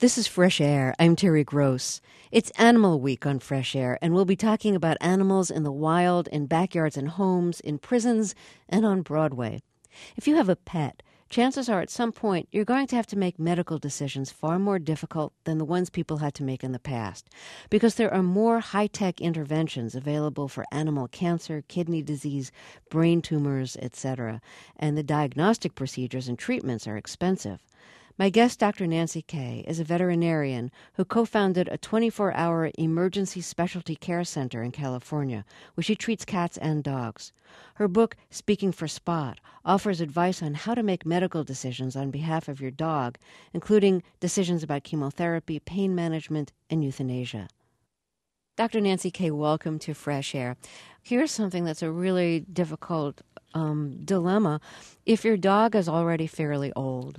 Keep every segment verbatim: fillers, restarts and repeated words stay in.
This is Fresh Air. I'm Terry Gross. It's Animal Week on Fresh Air, and we'll be talking about animals in the wild, in backyards and homes, in prisons, and on Broadway. If you have a pet, chances are at some point you're going to have to make medical decisions far more difficult than the ones people had to make in the past, because there are more high-tech interventions available for animal cancer, kidney disease, brain tumors, et cetera, and the diagnostic procedures and treatments are expensive. My guest, Doctor Nancy Kaye, is a veterinarian who co-founded a twenty-four hour emergency specialty care center in California, where she treats cats and dogs. Her book, Speaking for Spot, offers advice on how to make medical decisions on behalf of your dog, including decisions about chemotherapy, pain management, and euthanasia. Doctor Nancy Kaye, welcome to Fresh Air. Here's something that's a really difficult um, dilemma. If your dog is already fairly old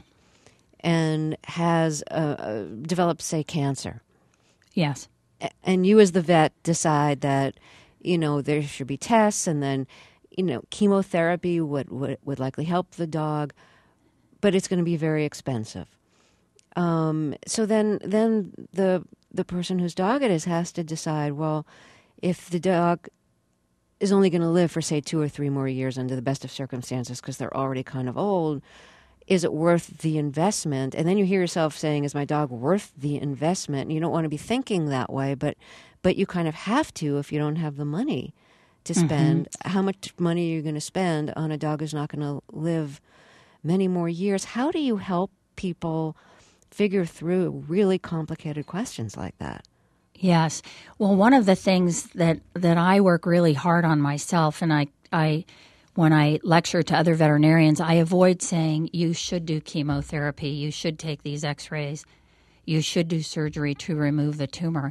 and has uh, uh, developed, say, cancer. Yes. And you as the vet decide that, you know, there should be tests and then, you know, chemotherapy would, would, would likely help the dog, but it's going to be very expensive. Um, so then then the the person whose dog it is has to decide, well, if the dog is only going to live for, say, two or three more years under the best of circumstances because they're already kind of old, is it worth the investment? And then you hear yourself saying, is my dog worth the investment? And you don't want to be thinking that way, but but you kind of have to if you don't have the money to spend. Mm-hmm. How much money are you going to spend on a dog who's not going to live many more years? How do you help people figure through really complicated questions like that? Yes. Well, one of the things that, that I work really hard on myself, and I I... when I lecture to other veterinarians, I avoid saying you should do chemotherapy, you should take these x-rays, you should do surgery to remove the tumor.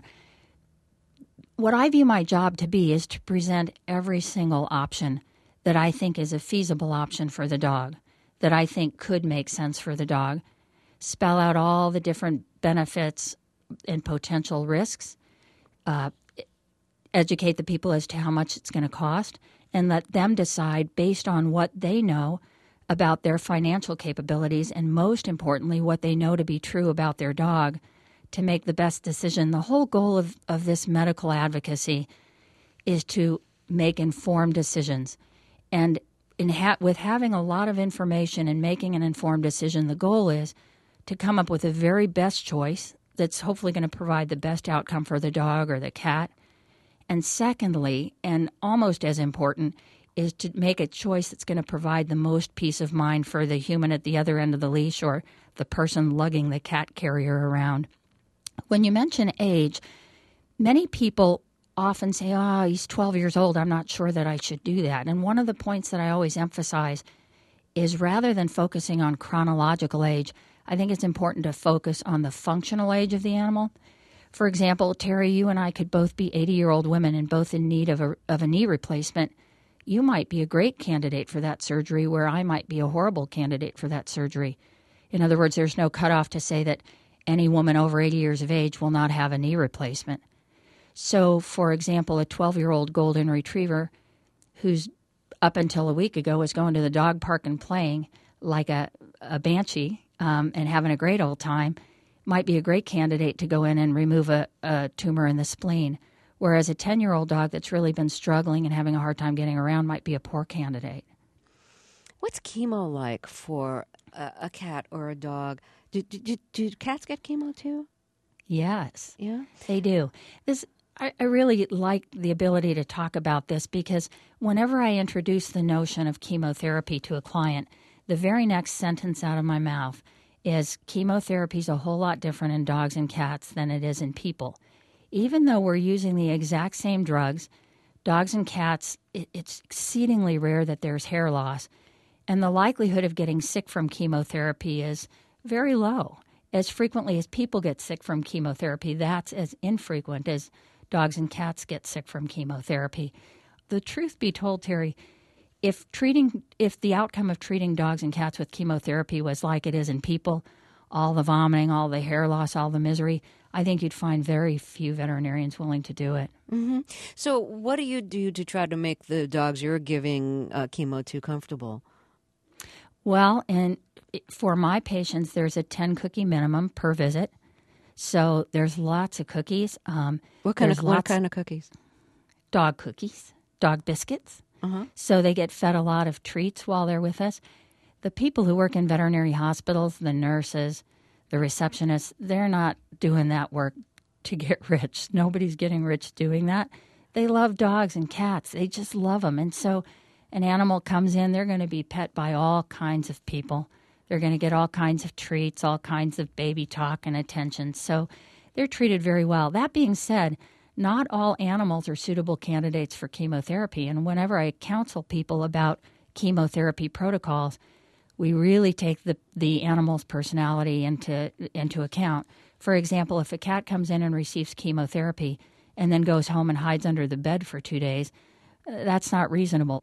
What I view my job to be is to present every single option that I think is a feasible option for the dog, that I think could make sense for the dog, spell out all the different benefits and potential risks, uh, educate the people as to how much it's going to cost, and let them decide based on what they know about their financial capabilities and, most importantly, what they know to be true about their dog to make the best decision. The whole goal of, of this medical advocacy is to make informed decisions. And in ha- with having a lot of information and making an informed decision, the goal is to come up with the very best choice that's hopefully going to provide the best outcome for the dog or the cat. And secondly, and almost as important, is to make a choice that's going to provide the most peace of mind for the human at the other end of the leash or the person lugging the cat carrier around. When you mention age, many people often say, oh, he's twelve years old, I'm not sure that I should do that. And one of the points that I always emphasize is rather than focusing on chronological age, I think it's important to focus on the functional age of the animal. For example, Terry, you and I could both be eighty-year-old women and both in need of a, of a knee replacement. You might be a great candidate for that surgery where I might be a horrible candidate for that surgery. In other words, there's no cutoff to say that any woman over eighty years of age will not have a knee replacement. So, for example, a twelve-year-old golden retriever who's up until a week ago was going to the dog park and playing like a, a banshee um, and having a great old time might be a great candidate to go in and remove a, a tumor in the spleen, whereas a ten-year-old dog that's really been struggling and having a hard time getting around might be a poor candidate. What's chemo like for a, a cat or a dog? Do, do, do, do cats get chemo too? Yes. Yeah? They do. This I, I really like the ability to talk about this because whenever I introduce the notion of chemotherapy to a client, the very next sentence out of my mouth is chemotherapy is a whole lot different in dogs and cats than it is in people. Even though we're using the exact same drugs, dogs and cats, it, it's exceedingly rare that there's hair loss. And the likelihood of getting sick from chemotherapy is very low. As frequently as people get sick from chemotherapy, that's as infrequent as dogs and cats get sick from chemotherapy. The truth be told, Terry, If treating, if the outcome of treating dogs and cats with chemotherapy was like it is in people, all the vomiting, all the hair loss, all the misery, I think you'd find very few veterinarians willing to do it. Mm-hmm. So what do you do to try to make the dogs you're giving uh, chemo to comfortable? Well, and for my patients, there's a ten cookie minimum per visit. So there's lots of cookies. Um, What kind there's of what lots kind of cookies? dog cookies, dog biscuits. Uh-huh. So they get fed a lot of treats while they're with us. The people who work in veterinary hospitals, the nurses, the receptionists, they're not doing that work to get rich. Nobody's getting rich doing that. They love dogs and cats. They just love them. And so an animal comes in, they're going to be pet by all kinds of people. They're going to get all kinds of treats, all kinds of baby talk and attention. So they're treated very well. That being said, not all animals are suitable candidates for chemotherapy. And whenever I counsel people about chemotherapy protocols, we really take the, the animal's personality into into account. For example, if a cat comes in and receives chemotherapy and then goes home and hides under the bed for two days, that's not reasonable.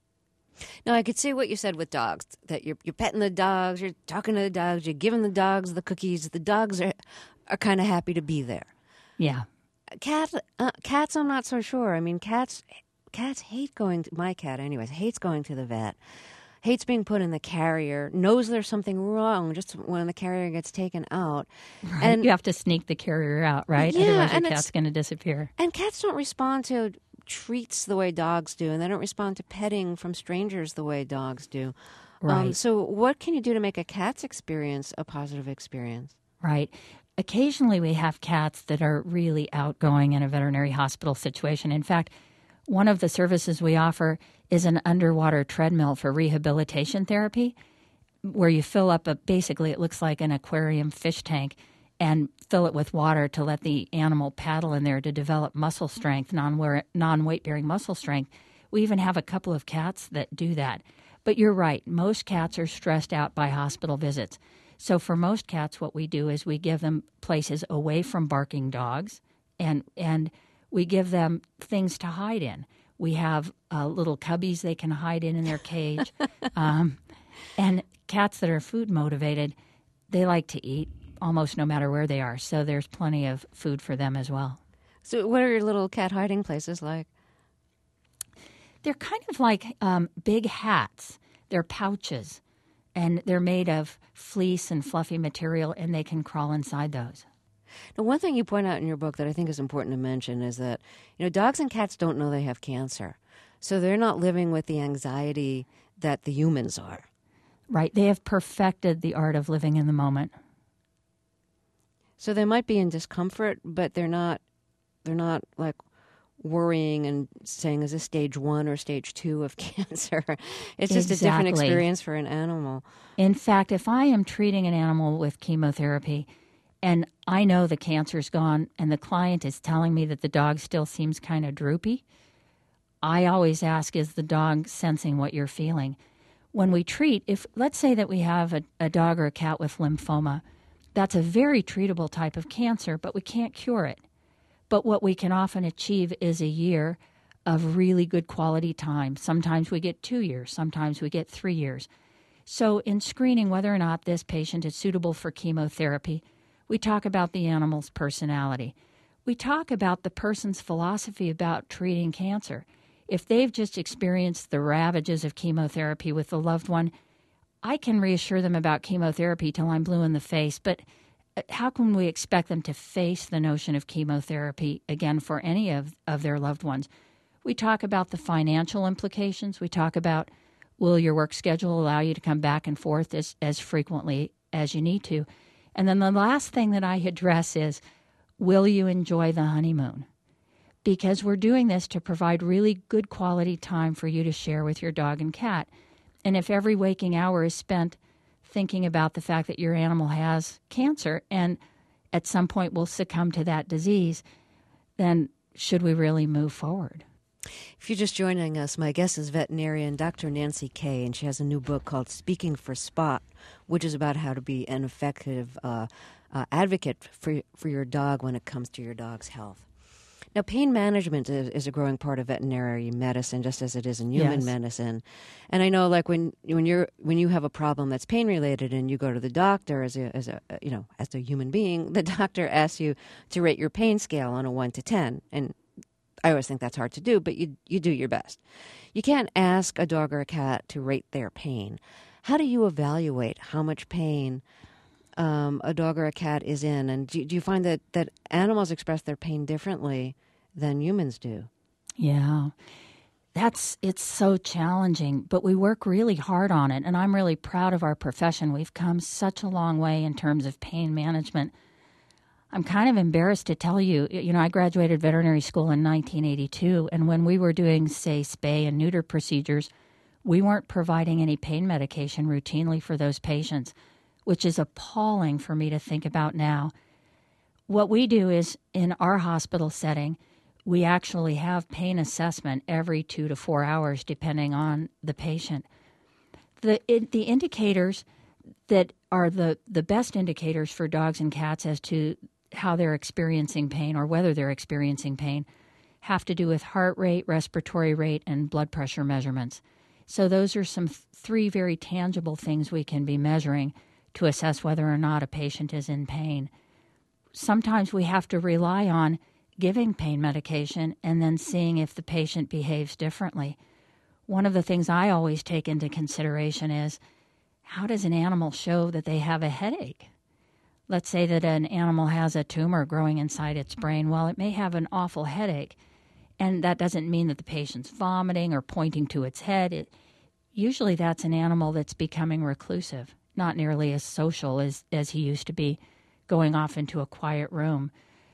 Now, I could see what you said with dogs, that you're, you're petting the dogs, you're talking to the dogs, you're giving the dogs the cookies. The dogs are, are kind of happy to be there. Yeah. Cat, uh, cats, I'm not so sure. I mean, cats cats hate going to, my cat anyways, hates going to the vet, hates being put in the carrier, knows there's something wrong just when the carrier gets taken out. Right. And you have to sneak the carrier out, right? Yeah, Otherwise your and cat's going to disappear. And cats don't respond to treats the way dogs do, and they don't respond to petting from strangers the way dogs do. Right. Um, so what can you do to make a cat's experience a positive experience? Right. Occasionally we have cats that are really outgoing in a veterinary hospital situation. In fact, one of the services we offer is an underwater treadmill for rehabilitation therapy, where you fill up a, basically it looks like an aquarium fish tank, and fill it with water to let the animal paddle in there to develop muscle strength, non non-weight-bearing muscle strength. We even have a couple of cats that do that. But you're right, most cats are stressed out by hospital visits. So for most cats, what we do is we give them places away from barking dogs, and and we give them things to hide in. We have uh, little cubbies they can hide in in their cage. um, and cats that are food motivated, they like to eat almost no matter where they are. So there's plenty of food for them as well. So what are your little cat hiding places like? They're kind of like um, big hats. They're pouches, and they're made of fleece and fluffy material, and they can crawl inside those. Now, one thing you point out in your book that I think is important to mention is that, you know, dogs and cats don't know they have cancer. So they're not living with the anxiety that the humans are. Right. They have perfected the art of living in the moment. So they might be in discomfort, but they're not they're not like worrying and saying, is this stage one or stage two of cancer? It's just Exactly. a different experience for an animal. In fact, if I am treating an animal with chemotherapy and I know the cancer's gone and the client is telling me that the dog still seems kind of droopy, I always ask, is the dog sensing what you're feeling? When we treat, if let's say that we have a, a dog or a cat with lymphoma, that's a very treatable type of cancer, but we can't cure it. But what we can often achieve is a year of really good quality time. Sometimes we get two years, sometimes we get three years. So in screening whether or not this patient is suitable for chemotherapy, we talk about the animal's personality. We talk about the person's philosophy about treating cancer. If they've just experienced the ravages of chemotherapy with a loved one, I can reassure them about chemotherapy till I'm blue in the face, but how can we expect them to face the notion of chemotherapy again for any of, of their loved ones? We talk about the financial implications. We talk about, will your work schedule allow you to come back and forth as, as frequently as you need to? And then the last thing that I address is, will you enjoy the honeymoon? Because we're doing this to provide really good quality time for you to share with your dog and cat. And if every waking hour is spent thinking about the fact that your animal has cancer and at some point will succumb to that disease, then should we really move forward? If you're just joining us, my guest is veterinarian Doctor Nancy Kay, and she has a new book called Speaking for Spot, which is about how to be an effective uh, uh, advocate for, for your dog when it comes to your dog's health. Now, pain management is, is a growing part of veterinary medicine, just as it is in human Yes. medicine. And I know, like when when you're when you have a problem that's pain related, and you go to the doctor as a as a you know as a human being, the doctor asks you to rate your pain scale on a one to ten, and I always think that's hard to do, but you you do your best. You can't ask a dog or a cat to rate their pain. How do you evaluate how much pain um, a dog or a cat is in. And do, do you find that, that animals express their pain differently than humans do? Yeah. That's it's so challenging, but we work really hard on it, and I'm really proud of our profession. We've come such a long way in terms of pain management. I'm kind of embarrassed to tell you, you know, I graduated veterinary school in nineteen eighty-two, and when we were doing, say, spay and neuter procedures, we weren't providing any pain medication routinely for those patients, which is appalling for me to think about now. What we do is, in our hospital setting, we actually have pain assessment every two to four hours, depending on the patient. The it, the indicators that are the, the best indicators for dogs and cats as to how they're experiencing pain or whether they're experiencing pain have to do with heart rate, respiratory rate, and blood pressure measurements. So those are some th- three very tangible things we can be measuring to assess whether or not a patient is in pain. Sometimes we have to rely on giving pain medication and then seeing if the patient behaves differently. One of the things I always take into consideration is, how does an animal show that they have a headache? Let's say that an animal has a tumor growing inside its brain. Well, it may have an awful headache, and that doesn't mean that the patient's vomiting or pointing to its head. It, usually that's an animal that's becoming reclusive, not nearly as social as, as he used to be, going off into a quiet room.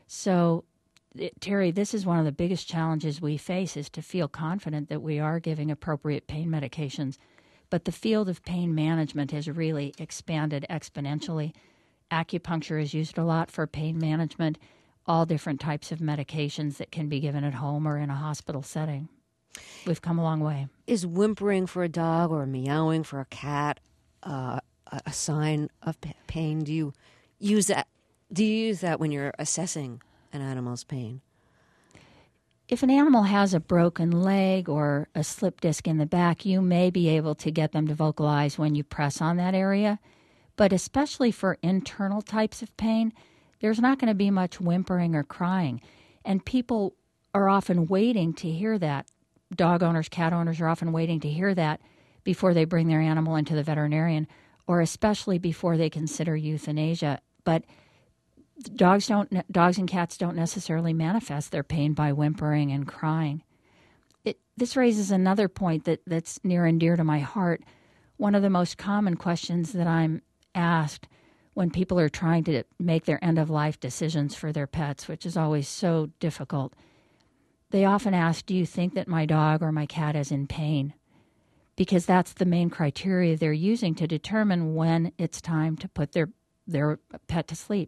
So It, Terry, this is one of the biggest challenges we face, is to feel confident that we are giving appropriate pain medications. But the field of pain management has really expanded exponentially. Acupuncture is used a lot for pain management, all different types of medications that can be given at home or in a hospital setting. We've come a long way. Is whimpering for a dog or meowing for a cat uh, a, a sign of p- pain? Do you use that? Do you use that when you're assessing an animal's pain? If an animal has a broken leg or a slip disc in the back, you may be able to get them to vocalize when you press on that area. But especially for internal types of pain, there's not going to be much whimpering or crying. And people are often waiting to hear that. Dog owners, cat owners are often waiting to hear that before they bring their animal into the veterinarian, or especially before they consider euthanasia. But Dogs don't. Dogs and cats don't necessarily manifest their pain by whimpering and crying. It, this raises another point that, that's near and dear to my heart. One of the most common questions that I'm asked when people are trying to make their end-of-life decisions for their pets, which is always so difficult, they often ask, do you think that my dog or my cat is in pain? Because that's the main criteria they're using to determine when it's time to put their, their pet to sleep.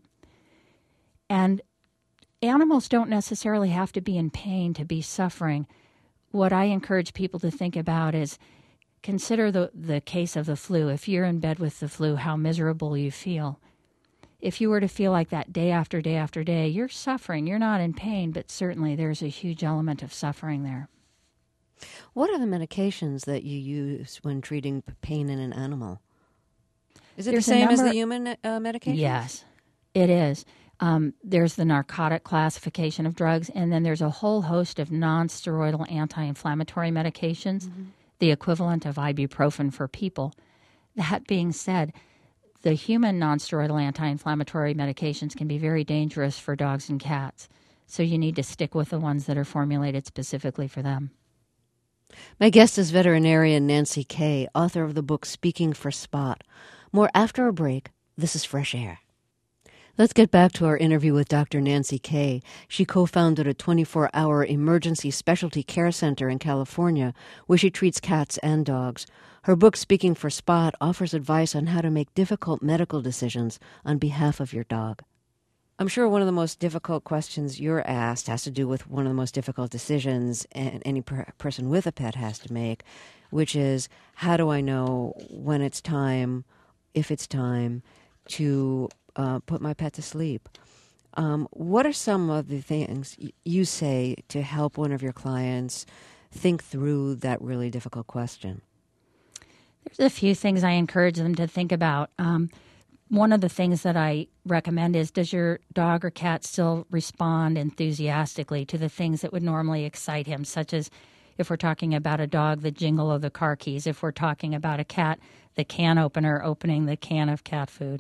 And animals don't necessarily have to be in pain to be suffering. What I encourage people to think about is, consider the, the case of the flu. If you're in bed with the flu, how miserable you feel. If you were to feel like that day after day after day, you're suffering. You're not in pain, but certainly there's a huge element of suffering there. What are the medications that you use when treating pain in an animal? Is it There's the same as number- the human uh, medications? Yes, it is. Um, there's the narcotic classification of drugs, and then there's a whole host of non-steroidal anti-inflammatory medications, mm-hmm. the equivalent of ibuprofen for people. That being said, the human non-steroidal anti-inflammatory medications can be very dangerous for dogs and cats, so you need to stick with the ones that are formulated specifically for them. My guest is veterinarian Nancy Kay, author of the book Speaking for Spot. More after a break. This is Fresh Air. Let's get back to our interview with Doctor Nancy Kay. She co-founded a twenty-four hour emergency specialty care center in California where she treats cats and dogs. Her book, Speaking for Spot, offers advice on how to make difficult medical decisions on behalf of your dog. I'm sure one of the most difficult questions you're asked has to do with one of the most difficult decisions any per- person with a pet has to make, which is, how do I know when it's time, if it's time, to uh, put my pet to sleep? Um, what are some of the things y- you say to help one of your clients think through that really difficult question? There's a few things I encourage them to think about. Um, one of the things that I recommend is, does your dog or cat still respond enthusiastically to the things that would normally excite him, such as, if we're talking about a dog, the jingle of the car keys. If we're talking about a cat, the can opener opening the can of cat food.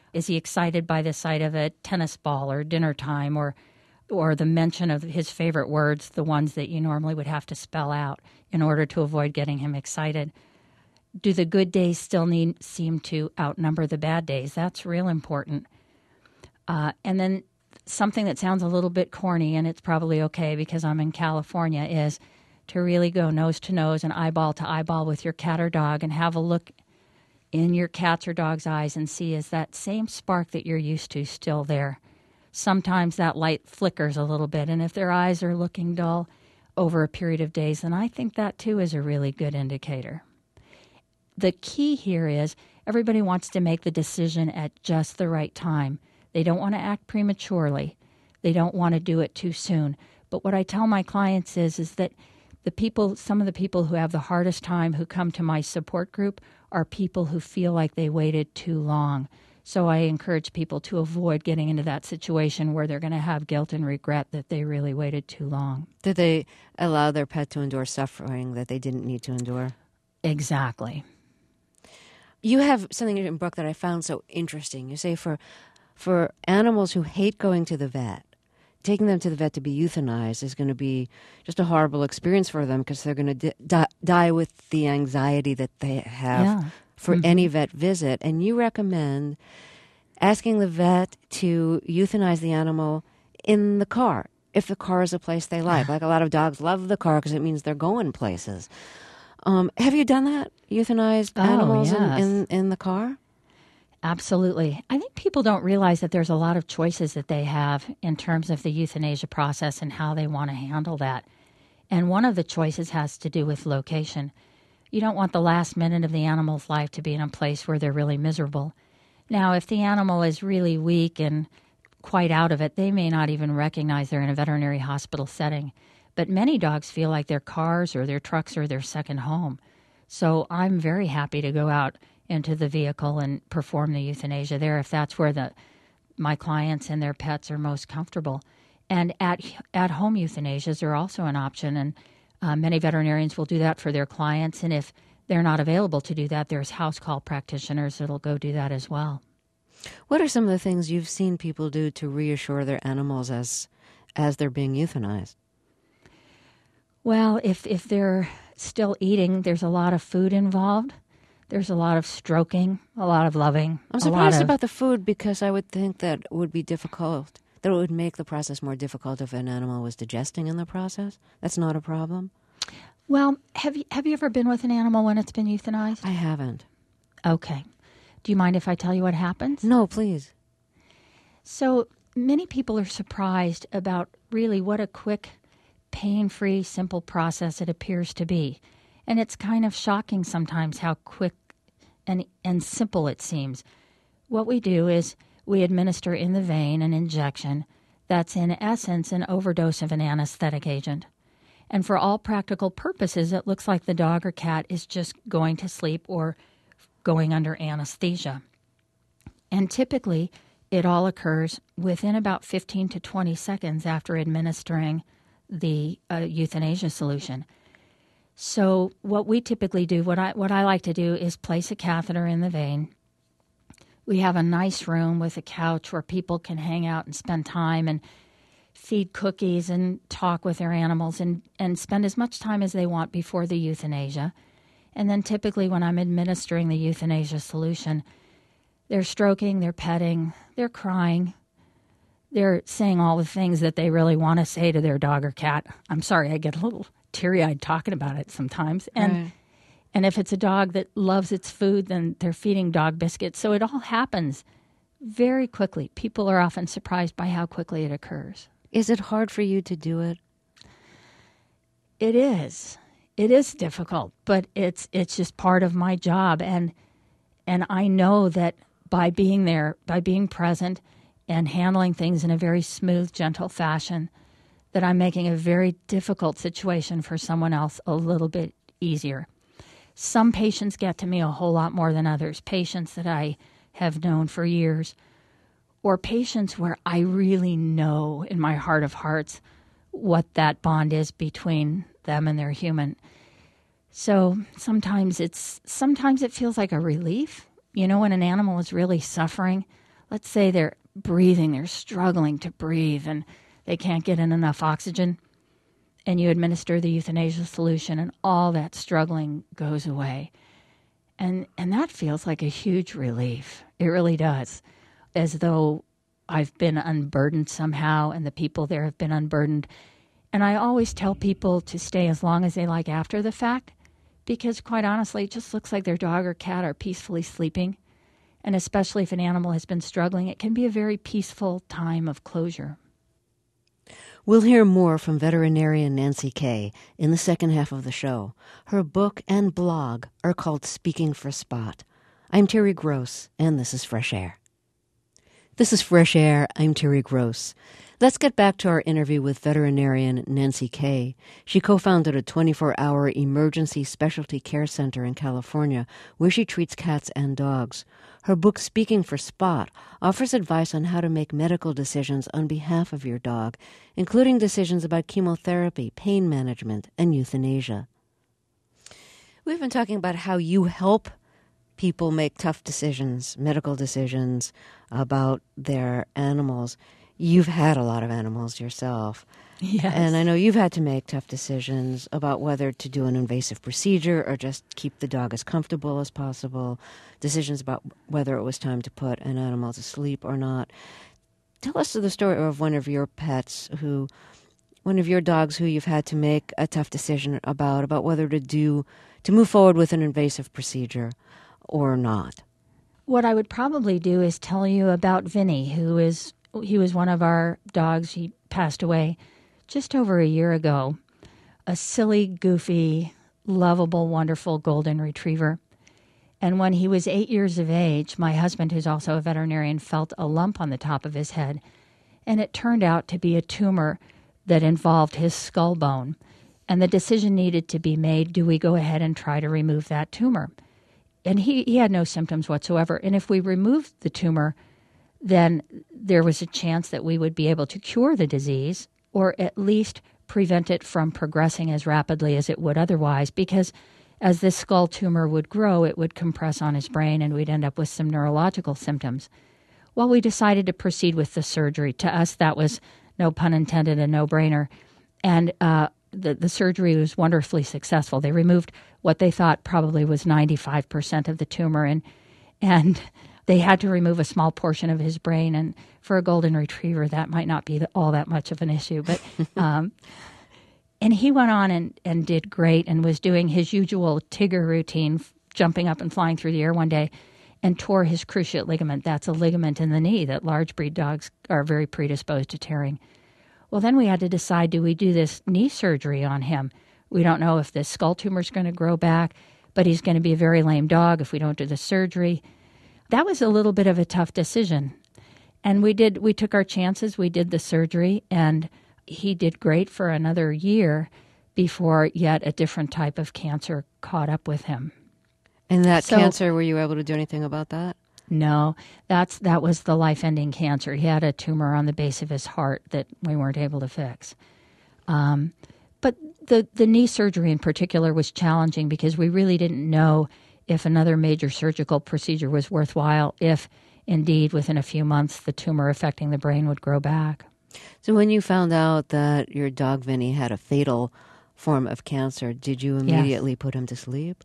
Is he excited by the sight of a tennis ball or dinner time or or the mention of his favorite words, the ones that you normally would have to spell out in order to avoid getting him excited? Do the good days still need, seem to outnumber the bad days? That's real important. Uh, and then something that sounds a little bit corny, and it's probably okay because I'm in California, is to really go nose to nose and eyeball to eyeball with your cat or dog and have a look in your cat's or dog's eyes and see, is that same spark that you're used to still there? Sometimes that light flickers a little bit, and if their eyes are looking dull over a period of days, then I think that too is a really good indicator. The key here is everybody wants to make the decision at just the right time. They don't want to act prematurely. They don't want to do it too soon. But what I tell my clients is, is that the people, some of the people who have the hardest time who come to my support group are people who feel like they waited too long. So I encourage people to avoid getting into that situation where they're going to have guilt and regret that they really waited too long. Did they allow their pet to endure suffering that they didn't need to endure? Exactly. You have something in your book that I found so interesting. You say for for animals who hate going to the vet, taking them to the vet to be euthanized is going to be just a horrible experience for them because they're going to di- di- die with the anxiety that they have Yeah. for Mm-hmm. any vet visit. And you recommend asking the vet to euthanize the animal in the car, if the car is a place they like. Like a lot of dogs love the car because it means they're going places. Um, have you done that? Euthanized Oh, animals yes. in, in, in the car? Absolutely. I think people don't realize that there's a lot of choices that they have in terms of the euthanasia process and how they want to handle that. And one of the choices has to do with location. You don't want the last minute of the animal's life to be in a place where they're really miserable. Now, if the animal is really weak and quite out of it, they may not even recognize they're in a veterinary hospital setting. But many dogs feel like their cars or their trucks are their second home. So I'm very happy to go out into the vehicle and perform the euthanasia there if that's where the my clients and their pets are most comfortable. And at at home euthanasias are also an option, and uh, many veterinarians will do that for their clients. And if they're not available to do that, there's house call practitioners that'll go do that as well. What are some of the things you've seen people do to reassure their animals as as they're being euthanized? Well, if if they're still eating, there's a lot of food involved. There's a lot of stroking, a lot of loving. I'm a surprised lot of, about the food because I would think that it would be difficult, that it would make the process more difficult if an animal was digesting in the process. That's not a problem? Well, have you, have you ever been with an animal when it's been euthanized? I haven't. Okay. Do you mind if I tell you what happens? No, please. So many people are surprised about really what a quick, pain-free, simple process it appears to be. And it's kind of shocking sometimes how quick and, and simple it seems. What we do is we administer in the vein an injection that's in essence an overdose of an anesthetic agent. And for all practical purposes, it looks like the dog or cat is just going to sleep or going under anesthesia. And typically, it all occurs within about fifteen to twenty seconds after administering the uh, euthanasia solution. So what we typically do, what I what I like to do is place a catheter in the vein. We have a nice room with a couch where people can hang out and spend time and feed cookies and talk with their animals and, and spend as much time as they want before the euthanasia. And then typically when I'm administering the euthanasia solution, they're stroking, they're petting, they're crying. They're saying all the things that they really want to say to their dog or cat. I'm sorry, I get a little teary-eyed talking about it sometimes. And Right. and if it's a dog that loves its food, then they're feeding dog biscuits. So it all happens very quickly. People are often surprised by how quickly it occurs. Is it hard for you to do it? It is. It is difficult, but it's it's just part of my job. And and I know that by being there, by being present and handling things in a very smooth, gentle fashion, that I'm making a very difficult situation for someone else a little bit easier. Some patients get to me a whole lot more than others, patients that I have known for years, or patients where I really know in my heart of hearts what that bond is between them and their human. So sometimes it's sometimes it feels like a relief. You know, when an animal is really suffering, let's say they're breathing, they're struggling to breathe, and they can't get in enough oxygen, and you administer the euthanasia solution, and all that struggling goes away. And and that feels like a huge relief. It really does. As though I've been unburdened somehow, and the people there have been unburdened. And I always tell people to stay as long as they like after the fact, because quite honestly, it just looks like their dog or cat are peacefully sleeping. And especially if an animal has been struggling, it can be a very peaceful time of closure. We'll hear more from veterinarian Nancy Kay in the second half of the show. Her book and blog are called Speaking for Spot. I'm Terry Gross, and this is Fresh Air. This is Fresh Air. I'm Terry Gross. Let's get back to our interview with veterinarian Nancy Kay. She co-founded a twenty-four hour emergency specialty care center in California where she treats cats and dogs. Her book, Speaking for Spot, offers advice on how to make medical decisions on behalf of your dog, including decisions about chemotherapy, pain management, and euthanasia. We've been talking about how you help people make tough decisions, medical decisions about their animals. You've had a lot of animals yourself. Yes. And I know you've had to make tough decisions about whether to do an invasive procedure or just keep the dog as comfortable as possible, decisions about whether it was time to put an animal to sleep or not. Tell us the story of one of your pets who, one of your dogs who you've had to make a tough decision about, about whether to do, to move forward with an invasive procedure or not. What I would probably do is tell you about Vinny, who is, he was one of our dogs. He passed away just over a year ago. A silly, goofy, lovable, wonderful golden retriever. And when he was eight years of age, my husband, who's also a veterinarian, felt a lump on the top of his head. And it turned out to be a tumor that involved his skull bone. And the decision needed to be made, do we go ahead and try to remove that tumor? And he, he had no symptoms whatsoever. And if we removed the tumor, then there was a chance that we would be able to cure the disease or at least prevent it from progressing as rapidly as it would otherwise, because as this skull tumor would grow, it would compress on his brain and we'd end up with some neurological symptoms. Well, we decided to proceed with the surgery. To us, that was, no pun intended, a no-brainer. And uh, the, the surgery was wonderfully successful. They removed what they thought probably was ninety-five percent of the tumor, and and they had to remove a small portion of his brain. And for a golden retriever, that might not be all that much of an issue. But um, and he went on and, and did great and was doing his usual Tigger routine, jumping up and flying through the air one day, and tore his cruciate ligament. That's a ligament in the knee that large breed dogs are very predisposed to tearing. Well, then we had to decide, do we do this knee surgery on him? We don't know if this skull tumor is going to grow back, but he's going to be a very lame dog if we don't do the surgery. That was a little bit of a tough decision. And we did. We took our chances. We did the surgery, and he did great for another year before yet a different type of cancer caught up with him. And that So- cancer, were you able to do anything about that? No, that's that was the life-ending cancer. He had a tumor on the base of his heart that we weren't able to fix. Um, but the, the knee surgery in particular was challenging because we really didn't know if another major surgical procedure was worthwhile, if indeed within a few months the tumor affecting the brain would grow back. So when you found out that your dog Vinny had a fatal form of cancer, did you immediately put him to sleep?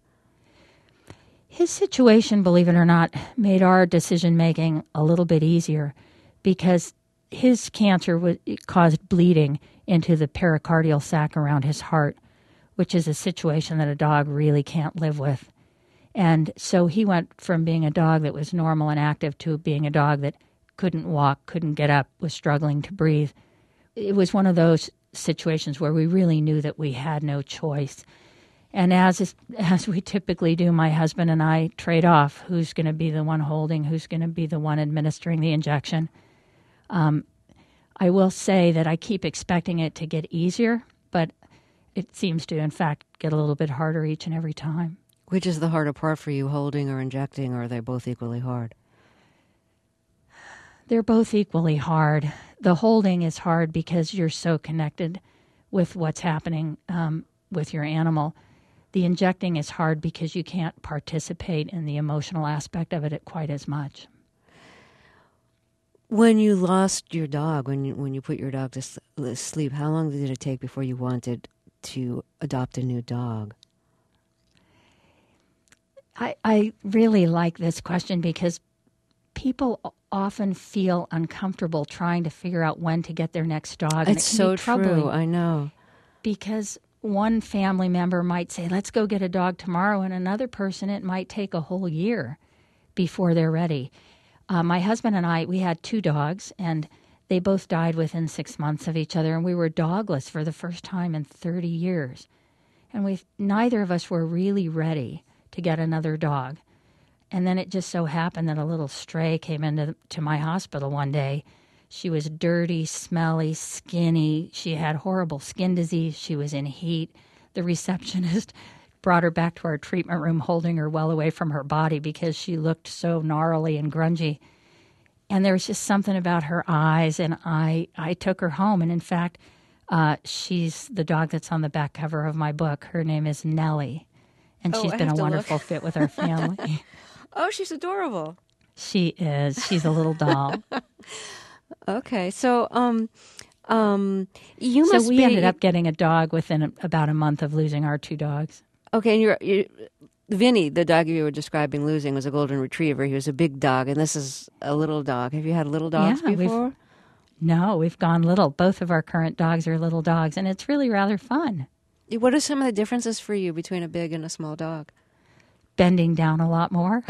His situation, believe it or not, made our decision-making a little bit easier because his cancer was, caused bleeding into the pericardial sac around his heart, which is a situation that a dog really can't live with. And so he went from being a dog that was normal and active to being a dog that couldn't walk, couldn't get up, was struggling to breathe. It was one of those situations where we really knew that we had no choice. And as is, as we typically do, my husband and I trade off who's going to be the one holding, who's going to be the one administering the injection. Um, I will say that I keep expecting it to get easier, but it seems to, in fact, get a little bit harder each and every time. Which is the harder part for you, holding or injecting, or are they both equally hard? They're both equally hard. The holding is hard because you're so connected with what's happening um, with your animal. The injecting is hard because you can't participate in the emotional aspect of it quite as much. When you lost your dog, when you, when you put your dog to s- sleep, how long did it take before you wanted to adopt a new dog? I, I really like this question because people often feel uncomfortable trying to figure out when to get their next dog. And It's it can so be troubling true. I know. because one family member might say, let's go get a dog tomorrow, and another person, it might take a whole year before they're ready. Uh, my husband and I, we had two dogs, and they both died within six months of each other, and we were dogless for the first time in thirty years. And we neither of us were really ready to get another dog. And then it just so happened that a little stray came into to my hospital one day. She was dirty, smelly, skinny. She had horrible skin disease. She was in heat. The receptionist brought her back to our treatment room, holding her well away from her body because she looked so gnarly and grungy. And there was just something about her eyes, and I, I took her home. And in fact, uh, she's the dog that's on the back cover of my book. Her name is Nellie, and Oh, she's I been have a to wonderful look. fit with our family. Oh, she's adorable. She is. She's a little doll. Okay, so um, um, you So must we be ended up getting a dog within a, about a month of losing our two dogs. okay. And you're, you, Vinny, the dog you were describing losing, was a golden retriever. He was a big dog, and this is a little dog. Have you had little dogs Yeah, we've- before? No, we've gone little. Both of our current dogs are little dogs, and it's really rather fun. What are some of the differences for you between a big and a small dog? Bending down a lot more.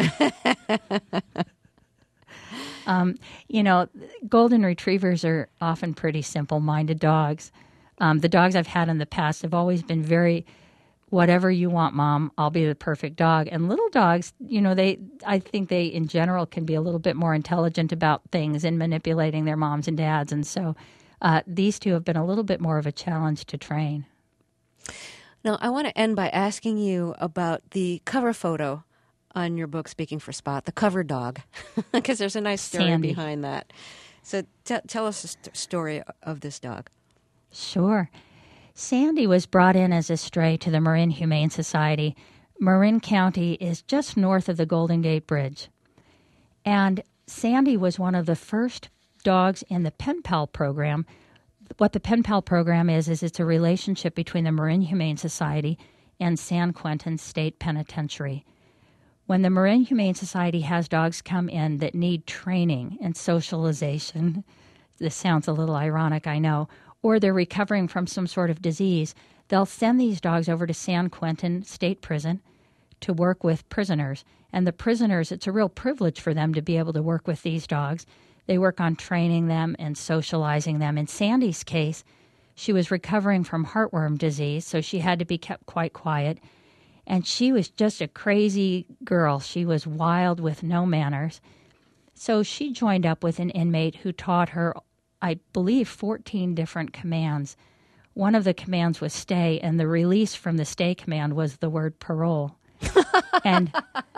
um, you know, golden retrievers are often pretty simple-minded dogs. Um, the dogs I've had in the past have always been very, whatever you want, Mom, I'll be the perfect dog. And little dogs, you know, they, I think they in general can be a little bit more intelligent about things and manipulating their moms and dads. And so uh, these two have been a little bit more of a challenge to train. Now, I want to end by asking you about the cover photo on your book, Speaking for Spot, the cover dog, because there's a nice story Sandy. behind that. So t- tell us a st- story of this dog. Sure. Sandy was brought in as a stray to the Marin Humane Society. Marin County is just north of the Golden Gate Bridge. And Sandy was one of the first dogs in the Pen Pal program. What the Pen Pal program is, is it's a relationship between the Marin Humane Society and San Quentin State Penitentiary. When the Marin Humane Society has dogs come in that need training and socialization, this sounds a little ironic, I know, or they're recovering from some sort of disease, they'll send these dogs over to San Quentin State Prison to work with prisoners. And the prisoners, it's a real privilege for them to be able to work with these dogs. They work on training them and socializing them. In Sandy's case, she was recovering from heartworm disease, so she had to be kept quite quiet. And she was just a crazy girl. She was wild with no manners. So she joined up with an inmate who taught her, I believe, fourteen different commands. One of the commands was stay, and the release from the stay command was the word parole. and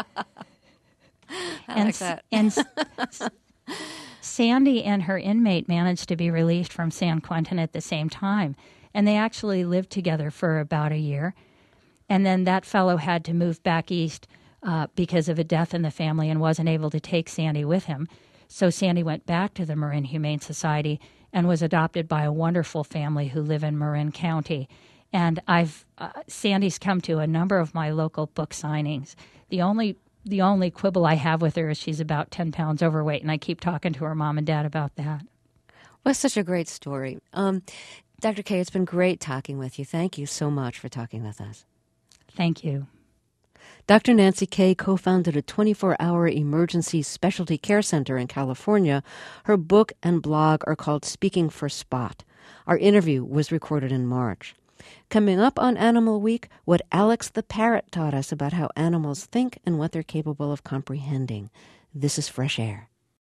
I and like that. and Sandy and her inmate managed to be released from San Quentin at the same time, and they actually lived together for about a year. And then that fellow had to move back east uh, because of a death in the family and wasn't able to take Sandy with him. So Sandy went back to the Marin Humane Society and was adopted by a wonderful family who live in Marin County. And I've uh, Sandy's come to a number of my local book signings. The only the only quibble I have with her is she's about ten pounds overweight, and I keep talking to her mom and dad about that. Well, it's such a great story. Um, Doctor K, it's been great talking with you. Thank you so much for talking with us. Thank you. Doctor Nancy Kay co-founded a twenty-four hour emergency specialty care center in California. Her book and blog are called Speaking for Spot. Our interview was recorded in March. Coming up on Animal Week, what Alex the Parrot taught us about how animals think and what they're capable of comprehending. This is Fresh Air.